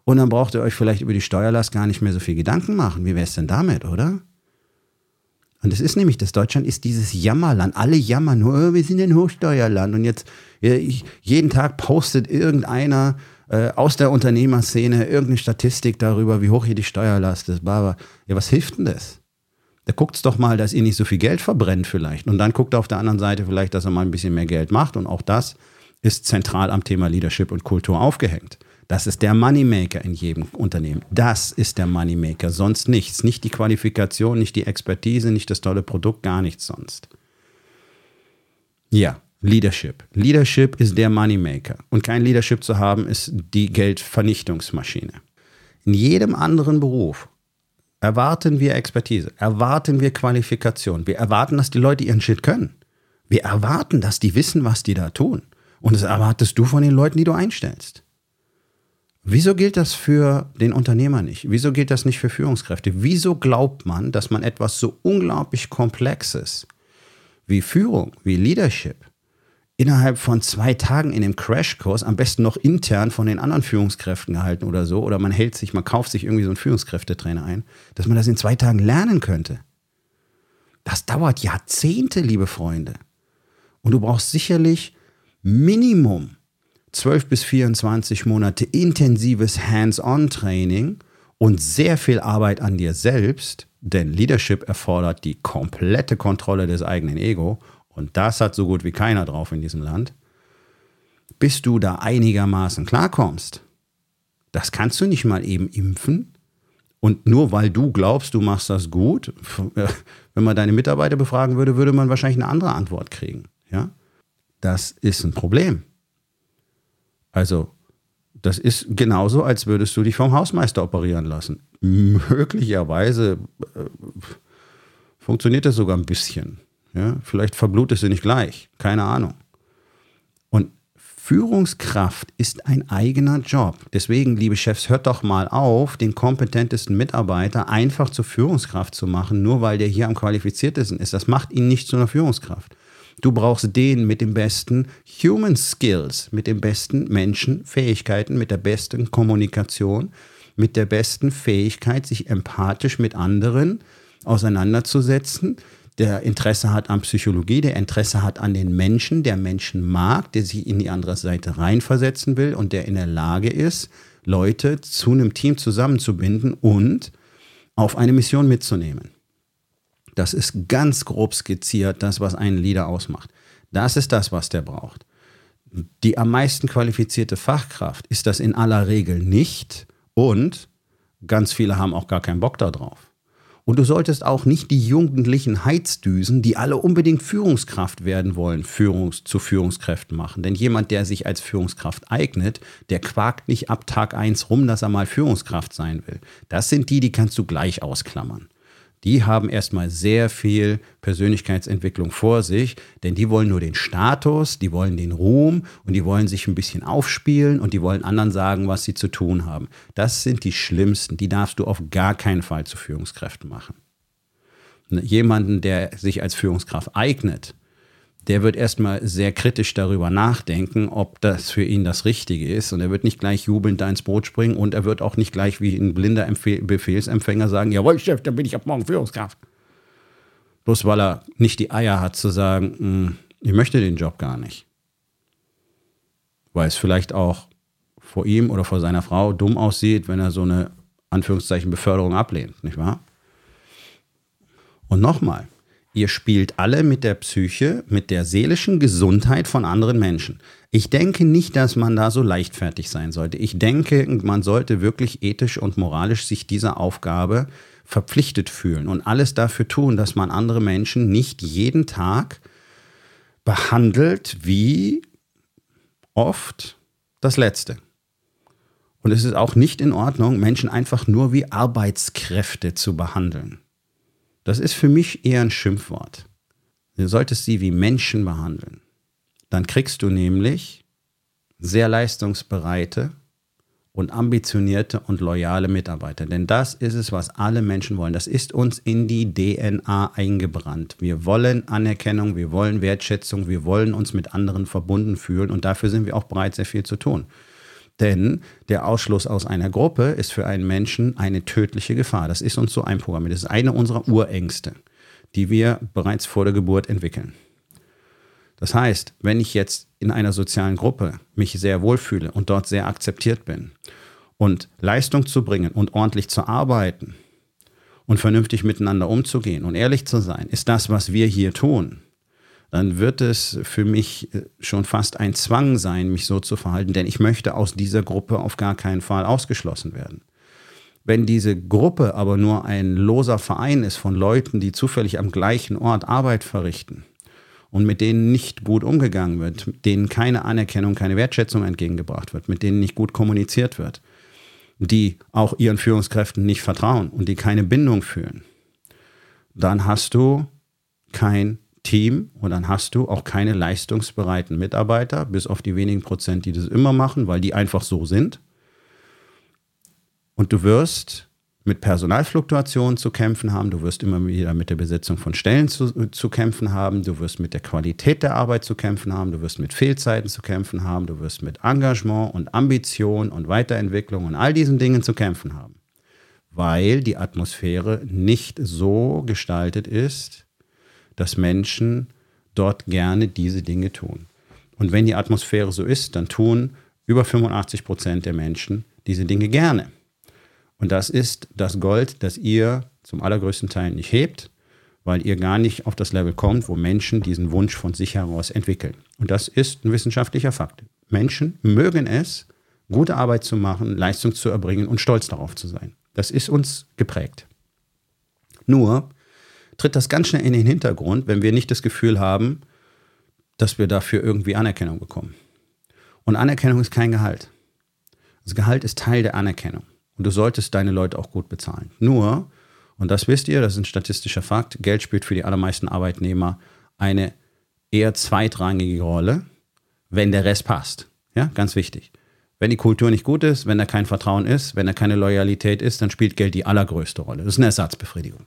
Und dann braucht ihr euch vielleicht über die Steuerlast gar nicht mehr so viel Gedanken machen. Wie wäre es denn damit, oder? Und es ist nämlich, das Deutschland ist dieses Jammerland. Alle jammern nur, oh, wir sind ein Hochsteuerland. Und jetzt ja, ich, jeden Tag postet irgendeiner äh, aus der Unternehmerszene irgendeine Statistik darüber, wie hoch hier die Steuerlast ist. Ja, was hilft denn das? Da guckt's doch mal, dass ihr nicht so viel Geld verbrennt vielleicht. Und dann guckt er auf der anderen Seite vielleicht, dass er mal ein bisschen mehr Geld macht. Und auch das ist zentral am Thema Leadership und Kultur aufgehängt. Das ist der Moneymaker in jedem Unternehmen. Das ist der Moneymaker, sonst nichts. Nicht die Qualifikation, nicht die Expertise, nicht das tolle Produkt, gar nichts sonst. Ja, Leadership. Leadership ist der Moneymaker. Und kein Leadership zu haben, ist die Geldvernichtungsmaschine. In jedem anderen Beruf erwarten wir Expertise, erwarten wir Qualifikation. Wir erwarten, dass die Leute ihren Shit können. Wir erwarten, dass die wissen, was die da tun. Und das erwartest du von den Leuten, die du einstellst. Wieso gilt das für den Unternehmer nicht? Wieso gilt das nicht für Führungskräfte? Wieso glaubt man, dass man etwas so unglaublich Komplexes wie Führung, wie Leadership innerhalb von zwei Tagen in dem Crashkurs, am besten noch intern von den anderen Führungskräften gehalten oder so, oder man hält sich, man kauft sich irgendwie so einen Führungskräftetrainer ein, dass man das in zwei Tagen lernen könnte? Das dauert Jahrzehnte, liebe Freunde. Und du brauchst sicherlich Minimum zwölf bis vierundzwanzig Monate intensives Hands-on-Training und sehr viel Arbeit an dir selbst, denn Leadership erfordert die komplette Kontrolle des eigenen Ego und das hat so gut wie keiner drauf in diesem Land, bis du da einigermaßen klarkommst. Das kannst du nicht mal eben impfen und nur weil du glaubst, du machst das gut, wenn man deine Mitarbeiter befragen würde, würde man wahrscheinlich eine andere Antwort kriegen. Ja? Das ist ein Problem. Also, das ist genauso, als würdest du dich vom Hausmeister operieren lassen. Möglicherweise äh, funktioniert das sogar ein bisschen. Ja? Vielleicht verblutest du nicht gleich. Keine Ahnung. Und Führungskraft ist ein eigener Job. Deswegen, liebe Chefs, hört doch mal auf, den kompetentesten Mitarbeiter einfach zur Führungskraft zu machen, nur weil der hier am qualifiziertesten ist. Das macht ihn nicht zu einer Führungskraft. Du brauchst den mit den besten Human Skills, mit den besten Menschenfähigkeiten, mit der besten Kommunikation, mit der besten Fähigkeit, sich empathisch mit anderen auseinanderzusetzen, der Interesse hat an Psychologie, der Interesse hat an den Menschen, der Menschen mag, der sich in die andere Seite reinversetzen will und der in der Lage ist, Leute zu einem Team zusammenzubinden und auf eine Mission mitzunehmen. Das ist ganz grob skizziert, das, was einen Leader ausmacht. Das ist das, was der braucht. Die am meisten qualifizierte Fachkraft ist das in aller Regel nicht und ganz viele haben auch gar keinen Bock darauf. Und du solltest auch nicht die jugendlichen Heizdüsen, die alle unbedingt Führungskraft werden wollen, Führungs- zu Führungskräften machen. Denn jemand, der sich als Führungskraft eignet, der quakt nicht ab Tag eins rum, dass er mal Führungskraft sein will. Das sind die, die kannst du gleich ausklammern. Die haben erstmal sehr viel Persönlichkeitsentwicklung vor sich, denn die wollen nur den Status, die wollen den Ruhm und die wollen sich ein bisschen aufspielen und die wollen anderen sagen, was sie zu tun haben. Das sind die Schlimmsten, die darfst du auf gar keinen Fall zu Führungskräften machen. Jemanden, der sich als Führungskraft eignet, der wird erstmal sehr kritisch darüber nachdenken, ob das für ihn das Richtige ist. Und er wird nicht gleich jubelnd da ins Boot springen und er wird auch nicht gleich wie ein blinder Empfehl- Befehlsempfänger sagen, jawohl, Chef, dann bin ich ab morgen Führungskraft. Bloß weil er nicht die Eier hat zu sagen, ich möchte den Job gar nicht. Weil es vielleicht auch vor ihm oder vor seiner Frau dumm aussieht, wenn er so eine, Anführungszeichen, Beförderung ablehnt, nicht wahr? Und nochmal. Ihr spielt alle mit der Psyche, mit der seelischen Gesundheit von anderen Menschen. Ich denke nicht, dass man da so leichtfertig sein sollte. Ich denke, man sollte wirklich ethisch und moralisch sich dieser Aufgabe verpflichtet fühlen und alles dafür tun, dass man andere Menschen nicht jeden Tag behandelt wie oft das Letzte. Und es ist auch nicht in Ordnung, Menschen einfach nur wie Arbeitskräfte zu behandeln. Das ist für mich eher ein Schimpfwort. Du solltest sie wie Menschen behandeln. Dann kriegst du nämlich sehr leistungsbereite und ambitionierte und loyale Mitarbeiter. Denn das ist es, was alle Menschen wollen. Das ist uns in die D N A eingebrannt. Wir wollen Anerkennung, wir wollen Wertschätzung, wir wollen uns mit anderen verbunden fühlen und dafür sind wir auch bereit, sehr viel zu tun. Denn der Ausschluss aus einer Gruppe ist für einen Menschen eine tödliche Gefahr. Das ist uns so einprogrammiert. Das ist eine unserer Urängste, die wir bereits vor der Geburt entwickeln. Das heißt, wenn ich jetzt in einer sozialen Gruppe mich sehr wohlfühle und dort sehr akzeptiert bin und Leistung zu bringen und ordentlich zu arbeiten und vernünftig miteinander umzugehen und ehrlich zu sein, ist das, was wir hier tun, dann wird es für mich schon fast ein Zwang sein, mich so zu verhalten, denn ich möchte aus dieser Gruppe auf gar keinen Fall ausgeschlossen werden. Wenn diese Gruppe aber nur ein loser Verein ist von Leuten, die zufällig am gleichen Ort Arbeit verrichten und mit denen nicht gut umgegangen wird, mit denen keine Anerkennung, keine Wertschätzung entgegengebracht wird, mit denen nicht gut kommuniziert wird, die auch ihren Führungskräften nicht vertrauen und die keine Bindung fühlen, dann hast du kein Team und dann hast du auch keine leistungsbereiten Mitarbeiter, bis auf die wenigen Prozent, die das immer machen, weil die einfach so sind. Und du wirst mit Personalfluktuationen zu kämpfen haben, du wirst immer wieder mit der Besetzung von Stellen zu, zu kämpfen haben, du wirst mit der Qualität der Arbeit zu kämpfen haben, du wirst mit Fehlzeiten zu kämpfen haben, du wirst mit Engagement und Ambition und Weiterentwicklung und all diesen Dingen zu kämpfen haben, weil die Atmosphäre nicht so gestaltet ist, dass Menschen dort gerne diese Dinge tun. Und wenn die Atmosphäre so ist, dann tun über fünfundachtzig Prozent der Menschen diese Dinge gerne. Und das ist das Gold, das ihr zum allergrößten Teil nicht hebt, weil ihr gar nicht auf das Level kommt, wo Menschen diesen Wunsch von sich heraus entwickeln. Und das ist ein wissenschaftlicher Fakt. Menschen mögen es, gute Arbeit zu machen, Leistung zu erbringen und stolz darauf zu sein. Das ist uns geprägt. Nur tritt das ganz schnell in den Hintergrund, wenn wir nicht das Gefühl haben, dass wir dafür irgendwie Anerkennung bekommen. Und Anerkennung ist kein Gehalt. Das Gehalt ist Teil der Anerkennung. Und du solltest deine Leute auch gut bezahlen. Nur, und das wisst ihr, das ist ein statistischer Fakt, Geld spielt für die allermeisten Arbeitnehmer eine eher zweitrangige Rolle, wenn der Rest passt. Ja, ganz wichtig. Wenn die Kultur nicht gut ist, wenn da kein Vertrauen ist, wenn da keine Loyalität ist, dann spielt Geld die allergrößte Rolle. Das ist eine Ersatzbefriedigung.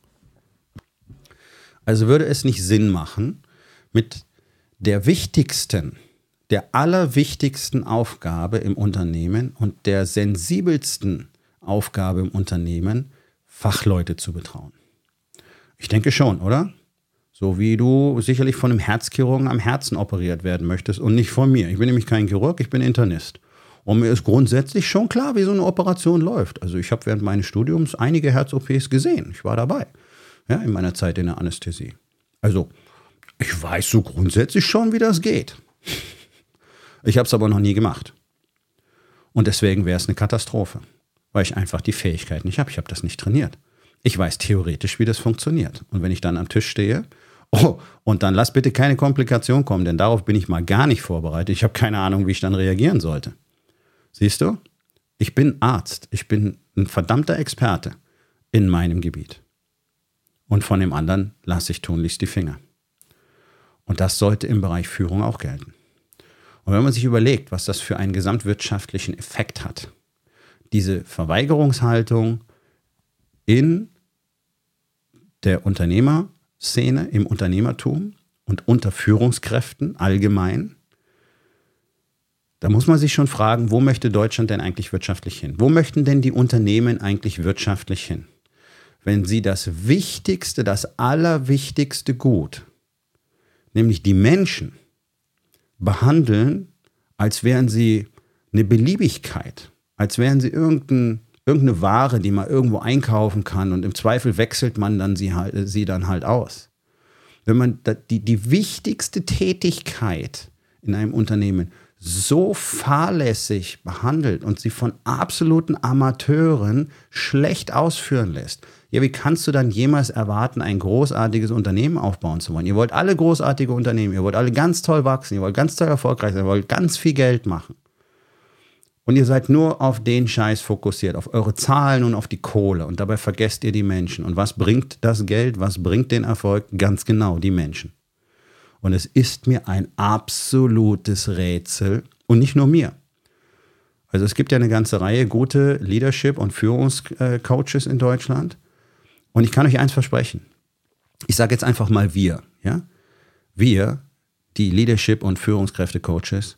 Also würde es nicht Sinn machen, mit der wichtigsten, der allerwichtigsten Aufgabe im Unternehmen und der sensibelsten Aufgabe im Unternehmen, Fachleute zu betrauen? Ich denke schon, oder? So wie du sicherlich von einem Herzchirurgen am Herzen operiert werden möchtest und nicht von mir. Ich bin nämlich kein Chirurg, ich bin Internist. Und mir ist grundsätzlich schon klar, wie so eine Operation läuft. Also ich habe während meines Studiums einige Herz-O Ps gesehen. Ich war dabei. Ja, in meiner Zeit in der Anästhesie. Also, ich weiß so grundsätzlich schon, wie das geht. Ich habe es aber noch nie gemacht. Und deswegen wäre es eine Katastrophe, weil ich einfach die Fähigkeit nicht habe. Ich habe das nicht trainiert. Ich weiß theoretisch, wie das funktioniert. Und wenn ich dann am Tisch stehe, oh, und dann lass bitte keine Komplikation kommen, denn darauf bin ich mal gar nicht vorbereitet. Ich habe keine Ahnung, wie ich dann reagieren sollte. Siehst du? Ich bin Arzt. Ich bin ein verdammter Experte in meinem Gebiet. Und von dem anderen lasse ich tunlichst die Finger. Und das sollte im Bereich Führung auch gelten. Und wenn man sich überlegt, was das für einen gesamtwirtschaftlichen Effekt hat, diese Verweigerungshaltung in der Unternehmerszene, im Unternehmertum und unter Führungskräften allgemein, da muss man sich schon fragen, wo möchte Deutschland denn eigentlich wirtschaftlich hin? Wo möchten denn die Unternehmen eigentlich wirtschaftlich hin? Wenn sie das Wichtigste, das Allerwichtigste Gut, nämlich die Menschen, behandeln, als wären sie eine Beliebigkeit, als wären sie irgendein, irgendeine Ware, die man irgendwo einkaufen kann und im Zweifel wechselt man dann sie, halt, sie dann halt aus. Wenn man die, die wichtigste Tätigkeit in einem Unternehmen so fahrlässig behandelt und sie von absoluten Amateuren schlecht ausführen lässt, ja, wie kannst du dann jemals erwarten, ein großartiges Unternehmen aufbauen zu wollen? Ihr wollt alle großartige Unternehmen, ihr wollt alle ganz toll wachsen, ihr wollt ganz toll erfolgreich sein, ihr wollt ganz viel Geld machen. Und ihr seid nur auf den Scheiß fokussiert, auf eure Zahlen und auf die Kohle. Und dabei vergesst ihr die Menschen. Und was bringt das Geld, was bringt den Erfolg? Ganz genau, die Menschen. Und es ist mir ein absolutes Rätsel und nicht nur mir. Also es gibt ja eine ganze Reihe gute Leadership- und Führungscoaches in Deutschland. Und ich kann euch eins versprechen. Ich sage jetzt einfach mal wir. Ja? Wir, die Leadership- und Führungskräfte-Coaches,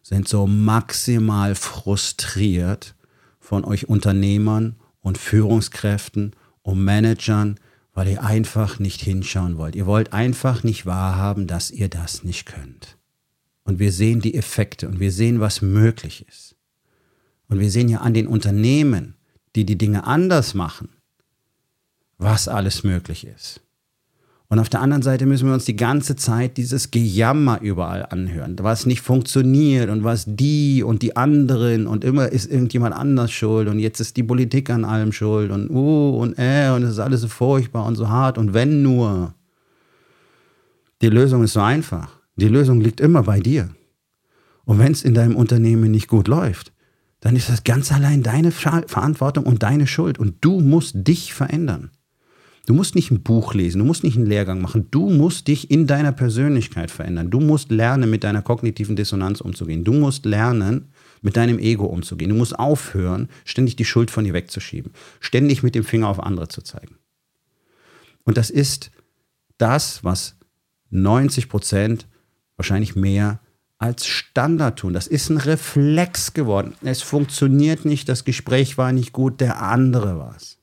sind so maximal frustriert von euch Unternehmern und Führungskräften und Managern, weil ihr einfach nicht hinschauen wollt. Ihr wollt einfach nicht wahrhaben, dass ihr das nicht könnt. Und wir sehen die Effekte und wir sehen, was möglich ist. Und wir sehen ja an den Unternehmen, die die Dinge anders machen, was alles möglich ist. Und auf der anderen Seite müssen wir uns die ganze Zeit dieses Gejammer überall anhören, was nicht funktioniert und was die und die anderen und immer ist irgendjemand anders schuld und jetzt ist die Politik an allem schuld und uh und äh und es ist alles so furchtbar und so hart und wenn nur. Die Lösung ist so einfach. Die Lösung liegt immer bei dir. Und wenn es in deinem Unternehmen nicht gut läuft, dann ist das ganz allein deine Verantwortung und deine Schuld und du musst dich verändern. Du musst nicht ein Buch lesen, du musst nicht einen Lehrgang machen, du musst dich in deiner Persönlichkeit verändern. Du musst lernen, mit deiner kognitiven Dissonanz umzugehen. Du musst lernen, mit deinem Ego umzugehen. Du musst aufhören, ständig die Schuld von dir wegzuschieben, ständig mit dem Finger auf andere zu zeigen. Und das ist das, was neunzig Prozent, wahrscheinlich mehr, als Standard tun. Das ist ein Reflex geworden. Es funktioniert nicht, das Gespräch war nicht gut, der andere war es.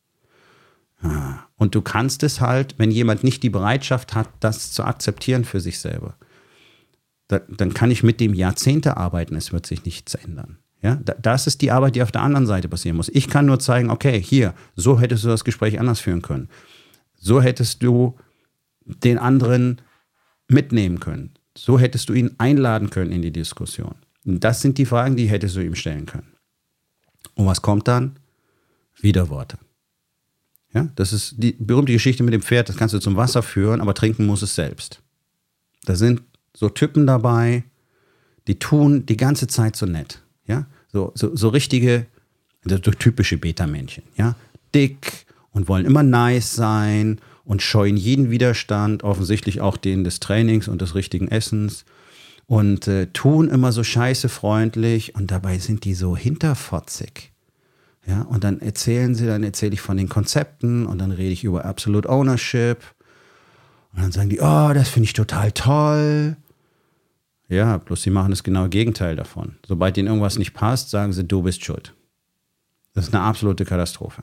Und du kannst es halt, wenn jemand nicht die Bereitschaft hat, das zu akzeptieren für sich selber, da, dann kann ich mit dem Jahrzehnte arbeiten, es wird sich nichts ändern. Ja, das ist die Arbeit, die auf der anderen Seite passieren muss. Ich kann nur zeigen, okay, hier, so hättest du das Gespräch anders führen können. So hättest du den anderen mitnehmen können. So hättest du ihn einladen können in die Diskussion. Und das sind die Fragen, die hättest du ihm stellen können. Und was kommt dann? Widerworte. Ja, das ist die berühmte Geschichte mit dem Pferd, das kannst du zum Wasser führen, aber trinken muss es selbst. Da sind so Typen dabei, die tun die ganze Zeit so nett. Ja, so, so, so richtige, so typische Beta-Männchen. Ja, dick und wollen immer nice sein und scheuen jeden Widerstand, offensichtlich auch den des Trainings und des richtigen Essens und äh, tun immer so scheiße freundlich und dabei sind die so hinterfotzig. Ja, und dann erzählen sie, dann erzähle ich von den Konzepten und dann rede ich über Absolute Ownership und dann sagen die, oh, das finde ich total toll. Ja, bloß sie machen das genaue Gegenteil davon. Sobald ihnen irgendwas nicht passt, sagen sie, du bist schuld. Das ist eine absolute Katastrophe.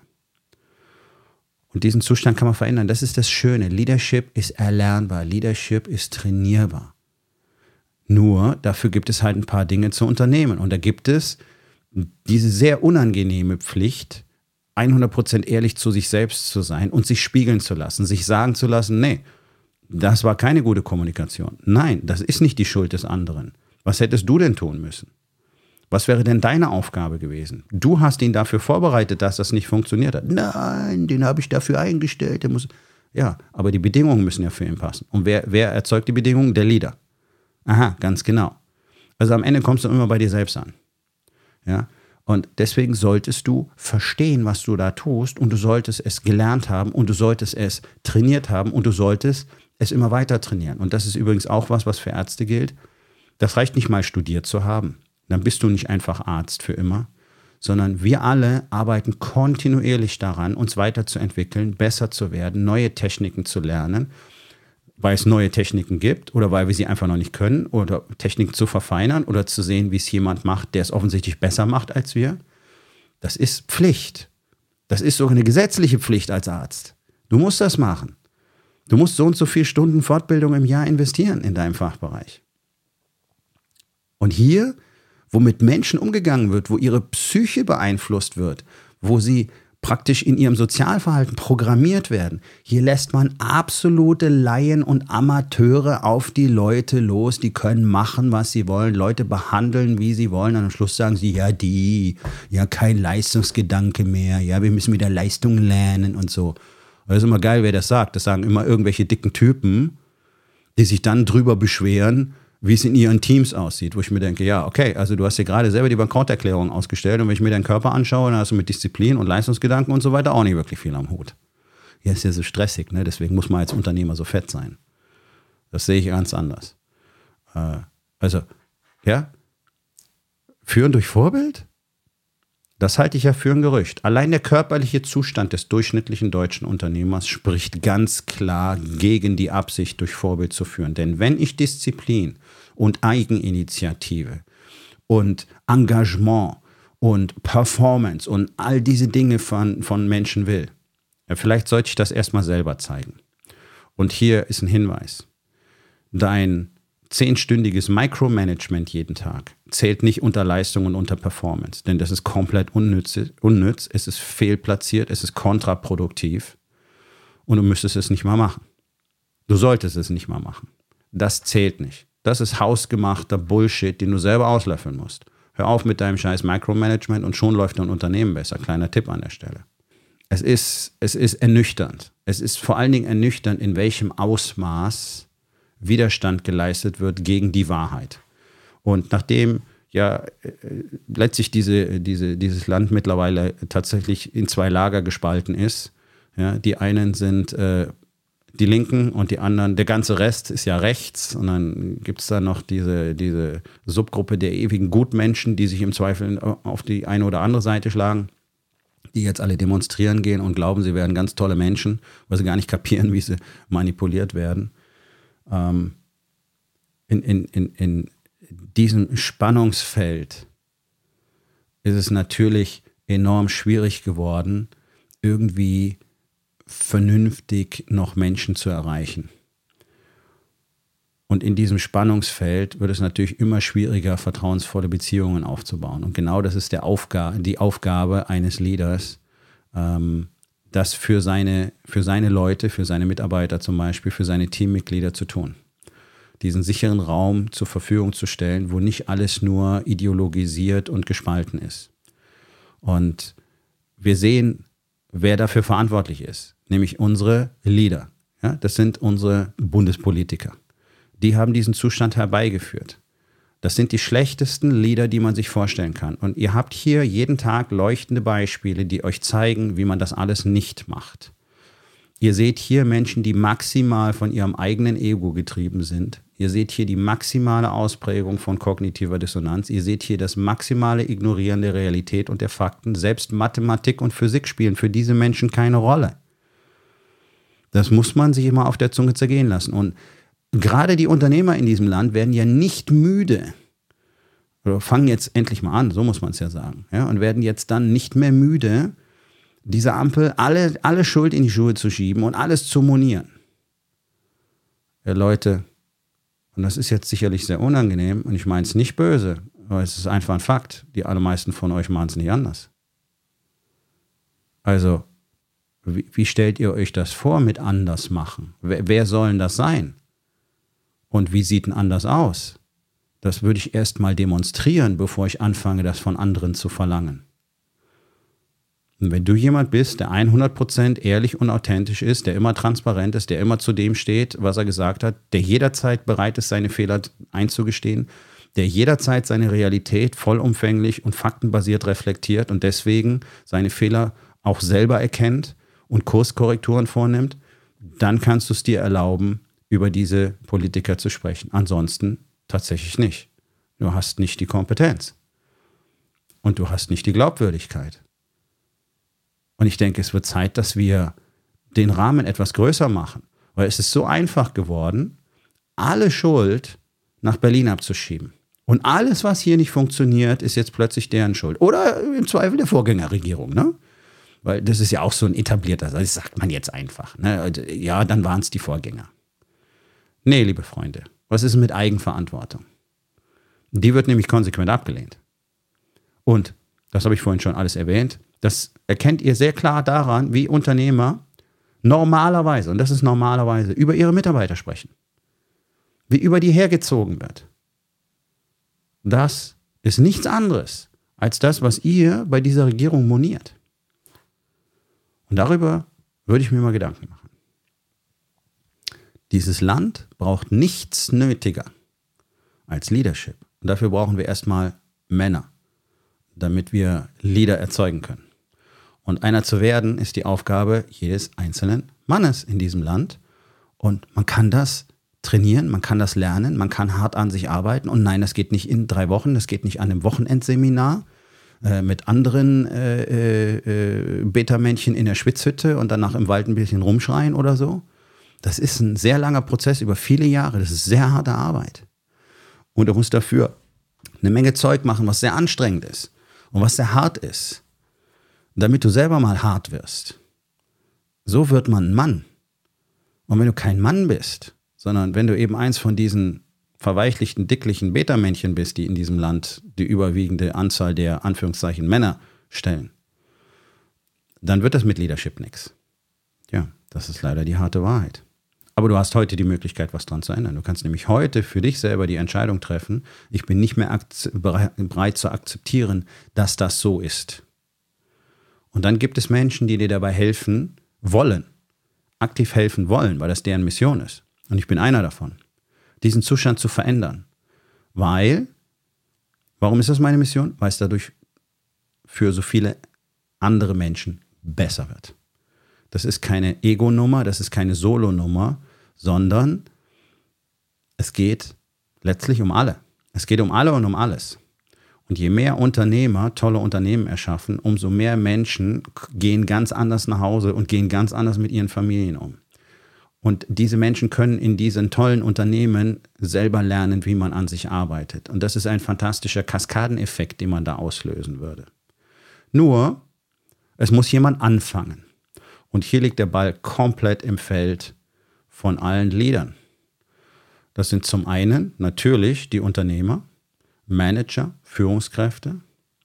Und diesen Zustand kann man verändern. Das ist das Schöne. Leadership ist erlernbar. Leadership ist trainierbar. Nur, dafür gibt es halt ein paar Dinge zu unternehmen. Und da gibt es diese sehr unangenehme Pflicht, hundert Prozent ehrlich zu sich selbst zu sein und sich spiegeln zu lassen, sich sagen zu lassen, nee, das war keine gute Kommunikation. Nein, das ist nicht die Schuld des anderen. Was hättest du denn tun müssen? Was wäre denn deine Aufgabe gewesen? Du hast ihn dafür vorbereitet, dass das nicht funktioniert hat. Nein, den habe ich dafür eingestellt. Der muss ja, aber die Bedingungen müssen ja für ihn passen. Und wer, wer erzeugt die Bedingungen? Der Leader. Aha, ganz genau. Also am Ende kommst du immer bei dir selbst an. Ja, und deswegen solltest du verstehen, was du da tust und du solltest es gelernt haben und du solltest es trainiert haben und du solltest es immer weiter trainieren. Und das ist übrigens auch was, was für Ärzte gilt. Das reicht nicht mal studiert zu haben. Dann bist du nicht einfach Arzt für immer, sondern wir alle arbeiten kontinuierlich daran, uns weiterzuentwickeln, besser zu werden, neue Techniken zu lernen, weil es neue Techniken gibt oder weil wir sie einfach noch nicht können oder Techniken zu verfeinern oder zu sehen, wie es jemand macht, der es offensichtlich besser macht als wir. Das ist Pflicht. Das ist sogar eine gesetzliche Pflicht als Arzt. Du musst das machen. Du musst so und so viele Stunden Fortbildung im Jahr investieren in deinem Fachbereich. Und hier, wo mit Menschen umgegangen wird, wo ihre Psyche beeinflusst wird, wo sie praktisch in ihrem Sozialverhalten programmiert werden. Hier lässt man absolute Laien und Amateure auf die Leute los, die können machen, was sie wollen, Leute behandeln, wie sie wollen. Und am Schluss sagen sie, ja die, ja kein Leistungsgedanke mehr, ja wir müssen wieder Leistung lernen und so. Und das ist immer geil, wer das sagt. Das sagen immer irgendwelche dicken Typen, die sich dann drüber beschweren, wie es in ihren Teams aussieht, wo ich mir denke, ja, okay, also du hast dir gerade selber die Bankrotterklärung ausgestellt und wenn ich mir deinen Körper anschaue, dann hast du mit Disziplin und Leistungsgedanken und so weiter auch nicht wirklich viel am Hut. Hier ist ja so stressig, ne? Deswegen muss man als Unternehmer so fett sein. Das sehe ich ganz anders. Äh, also, ja, führen durch Vorbild? Das halte ich ja für ein Gerücht. Allein der körperliche Zustand des durchschnittlichen deutschen Unternehmers spricht ganz klar gegen die Absicht, durch Vorbild zu führen. Denn wenn ich Disziplin und Eigeninitiative und Engagement und Performance und all diese Dinge von, von Menschen will. Ja, vielleicht sollte ich das erstmal selber zeigen. Und hier ist ein Hinweis. Dein zehnstündiges Micromanagement jeden Tag zählt nicht unter Leistung und unter Performance, denn das ist komplett unnütz, unnütz, es ist fehlplatziert, es ist kontraproduktiv und du müsstest es nicht mal machen. Du solltest es nicht mal machen. Das zählt nicht. Das ist hausgemachter Bullshit, den du selber auslöffeln musst. Hör auf mit deinem scheiß Micromanagement und schon läuft dein Unternehmen besser. Kleiner Tipp an der Stelle. Es ist, es ist ernüchternd. Es ist vor allen Dingen ernüchternd, in welchem Ausmaß Widerstand geleistet wird gegen die Wahrheit. Und nachdem ja äh, letztlich diese, diese, dieses Land mittlerweile tatsächlich in zwei Lager gespalten ist, ja, die einen sind äh, die Linken und die anderen, der ganze Rest ist ja rechts und dann gibt es da noch diese, diese Subgruppe der ewigen Gutmenschen, die sich im Zweifel auf die eine oder andere Seite schlagen, die jetzt alle demonstrieren gehen und glauben, sie wären ganz tolle Menschen, weil sie gar nicht kapieren, wie sie manipuliert werden. Ähm, in, in, in, in diesem Spannungsfeld ist es natürlich enorm schwierig geworden, irgendwie vernünftig noch Menschen zu erreichen. Und in diesem Spannungsfeld wird es natürlich immer schwieriger, vertrauensvolle Beziehungen aufzubauen. Und genau das ist der Aufga- die Aufgabe eines Leaders, ähm, das für seine, für seine Leute, für seine Mitarbeiter zum Beispiel, für seine Teammitglieder zu tun. Diesen sicheren Raum zur Verfügung zu stellen, wo nicht alles nur ideologisiert und gespalten ist. Und wir sehen, wer dafür verantwortlich ist, nämlich unsere Leader. Ja, das sind unsere Bundespolitiker. Die haben diesen Zustand herbeigeführt. Das sind die schlechtesten Leader, die man sich vorstellen kann. Und ihr habt hier jeden Tag leuchtende Beispiele, die euch zeigen, wie man das alles nicht macht. Ihr seht hier Menschen, die maximal von ihrem eigenen Ego getrieben sind. Ihr seht hier die maximale Ausprägung von kognitiver Dissonanz. Ihr seht hier das maximale Ignorieren der Realität und der Fakten. Selbst Mathematik und Physik spielen für diese Menschen keine Rolle. Das muss man sich immer auf der Zunge zergehen lassen. Und gerade die Unternehmer in diesem Land werden ja nicht müde, oder fangen jetzt endlich mal an, so muss man es ja sagen, ja, und werden jetzt dann nicht mehr müde, dieser Ampel alle, alle Schuld in die Schuhe zu schieben und alles zu monieren. Ja, Leute, und das ist jetzt sicherlich sehr unangenehm und ich meine es nicht böse, aber es ist einfach ein Fakt, die allermeisten von euch machen es nicht anders. Also, wie, wie stellt ihr euch das vor mit anders machen? Wer, wer soll denn das sein? Und wie sieht denn anders aus? Das würde ich erst mal demonstrieren, bevor ich anfange, das von anderen zu verlangen. Und wenn du jemand bist, der hundert Prozent ehrlich und authentisch ist, der immer transparent ist, der immer zu dem steht, was er gesagt hat, der jederzeit bereit ist, seine Fehler einzugestehen, der jederzeit seine Realität vollumfänglich und faktenbasiert reflektiert und deswegen seine Fehler auch selber erkennt und Kurskorrekturen vornimmt, dann kannst du es dir erlauben, über diese Politiker zu sprechen. Ansonsten tatsächlich nicht. Du hast nicht die Kompetenz. Und du hast nicht die Glaubwürdigkeit. Und ich denke, es wird Zeit, dass wir den Rahmen etwas größer machen. Weil es ist so einfach geworden, alle Schuld nach Berlin abzuschieben. Und alles, was hier nicht funktioniert, ist jetzt plötzlich deren Schuld. Oder im Zweifel der Vorgängerregierung, ne? Weil das ist ja auch so ein etablierter, das sagt man jetzt einfach. Ne? Ja, dann waren es die Vorgänger. Nee, liebe Freunde, was ist mit Eigenverantwortung? Die wird nämlich konsequent abgelehnt. Und, das habe ich vorhin schon alles erwähnt, das erkennt ihr sehr klar daran, wie Unternehmer normalerweise, und das ist normalerweise, über ihre Mitarbeiter sprechen. Wie über die hergezogen wird. Das ist nichts anderes als das, was ihr bei dieser Regierung moniert. Und darüber würde ich mir mal Gedanken machen. Dieses Land braucht nichts nötiger als Leadership. Und dafür brauchen wir erstmal Männer, damit wir Leader erzeugen können. Und einer zu werden, ist die Aufgabe jedes einzelnen Mannes in diesem Land. Und man kann das trainieren, man kann das lernen, man kann hart an sich arbeiten. Und nein, das geht nicht in drei Wochen, das geht nicht an einem Wochenendseminar äh, mit anderen äh, äh, Beta-Männchen in der Schwitzhütte und danach im Wald ein bisschen rumschreien oder so. Das ist ein sehr langer Prozess über viele Jahre. Das ist sehr harte Arbeit. Und du musst dafür eine Menge Zeug machen, was sehr anstrengend ist und was sehr hart ist, damit du selber mal hart wirst. So wird man ein Mann. Und wenn du kein Mann bist, sondern wenn du eben eins von diesen verweichlichten, dicklichen Beta-Männchen bist, die in diesem Land die überwiegende Anzahl der Anführungszeichen Männer stellen, dann wird das mit Leadership nichts. Ja, das ist leider die harte Wahrheit. Aber du hast heute die Möglichkeit, was dran zu ändern. Du kannst nämlich heute für dich selber die Entscheidung treffen, ich bin nicht mehr bereit zu akzeptieren, dass das so ist. Und dann gibt es Menschen, die dir dabei helfen wollen, aktiv helfen wollen, weil das deren Mission ist. Und ich bin einer davon, diesen Zustand zu verändern. Weil, warum ist das meine Mission? Weil es dadurch für so viele andere Menschen besser wird. Das ist keine Ego-Nummer, das ist keine Solo-Nummer, sondern es geht letztlich um alle. Es geht um alle und um alles. Und je mehr Unternehmer tolle Unternehmen erschaffen, umso mehr Menschen gehen ganz anders nach Hause und gehen ganz anders mit ihren Familien um. Und diese Menschen können in diesen tollen Unternehmen selber lernen, wie man an sich arbeitet. Und das ist ein fantastischer Kaskadeneffekt, den man da auslösen würde. Nur, es muss jemand anfangen. Und hier liegt der Ball komplett im Feld von allen Leadern. Das sind zum einen natürlich die Unternehmer, Manager, Führungskräfte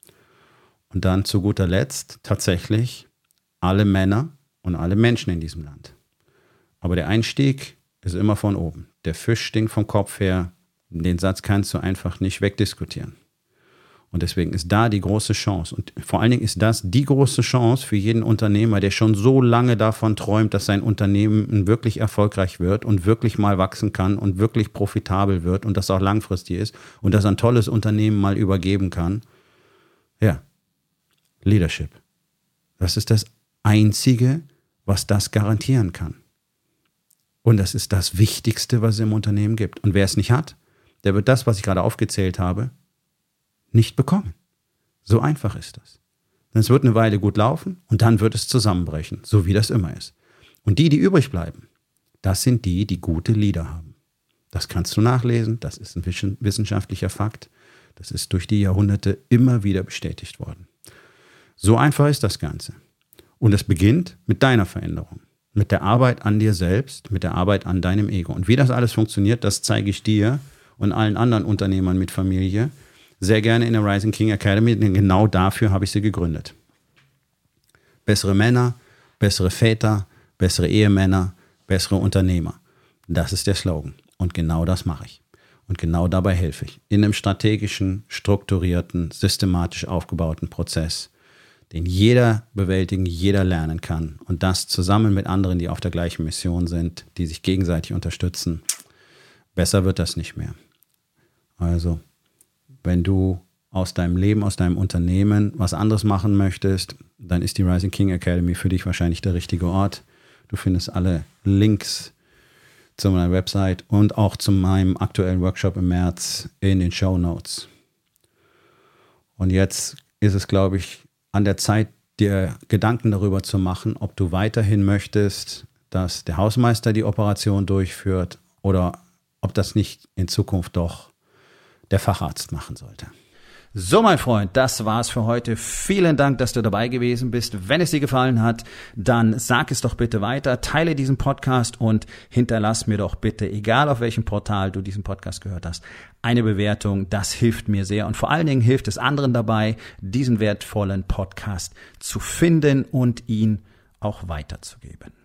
und dann zu guter Letzt tatsächlich alle Männer und alle Menschen in diesem Land. Aber der Einstieg ist immer von oben. Der Fisch stinkt vom Kopf her. Den Satz kannst du einfach nicht wegdiskutieren. Und deswegen ist da die große Chance. Und vor allen Dingen ist das die große Chance für jeden Unternehmer, der schon so lange davon träumt, dass sein Unternehmen wirklich erfolgreich wird und wirklich mal wachsen kann und wirklich profitabel wird und das auch langfristig ist und dass er ein tolles Unternehmen mal übergeben kann. Ja, Leadership. Das ist das Einzige, was das garantieren kann. Und das ist das Wichtigste, was es im Unternehmen gibt. Und wer es nicht hat, der wird das, was ich gerade aufgezählt habe, nicht bekommen. So einfach ist das. Denn es wird eine Weile gut laufen und dann wird es zusammenbrechen, so wie das immer ist. Und die, die übrig bleiben, das sind die, die gute Leader haben. Das kannst du nachlesen, das ist ein wissenschaftlicher Fakt. Das ist durch die Jahrhunderte immer wieder bestätigt worden. So einfach ist das Ganze. Und es beginnt mit deiner Veränderung. Mit der Arbeit an dir selbst, mit der Arbeit an deinem Ego. Und wie das alles funktioniert, das zeige ich dir und allen anderen Unternehmern mit Familie sehr gerne in der Rising King Academy, denn genau dafür habe ich sie gegründet. Bessere Männer, bessere Väter, bessere Ehemänner, bessere Unternehmer. Das ist der Slogan. Und genau das mache ich. Und genau dabei helfe ich. In einem strategischen, strukturierten, systematisch aufgebauten Prozess, den jeder bewältigen, jeder lernen kann. Und das zusammen mit anderen, die auf der gleichen Mission sind, die sich gegenseitig unterstützen. Besser wird das nicht mehr. Also, wenn du aus deinem Leben, aus deinem Unternehmen was anderes machen möchtest, dann ist die Rising King Academy für dich wahrscheinlich der richtige Ort. Du findest alle Links zu meiner Website und auch zu meinem aktuellen Workshop im März in den Shownotes. Und jetzt ist es, glaube ich, an der Zeit, dir Gedanken darüber zu machen, ob du weiterhin möchtest, dass der Hausmeister die Operation durchführt oder ob das nicht in Zukunft doch der Facharzt machen sollte. So, mein Freund, das war's für heute. Vielen Dank, dass du dabei gewesen bist. Wenn es dir gefallen hat, dann sag es doch bitte weiter, teile diesen Podcast und hinterlass mir doch bitte, egal auf welchem Portal du diesen Podcast gehört hast, eine Bewertung. Das hilft mir sehr und vor allen Dingen hilft es anderen dabei, diesen wertvollen Podcast zu finden und ihn auch weiterzugeben.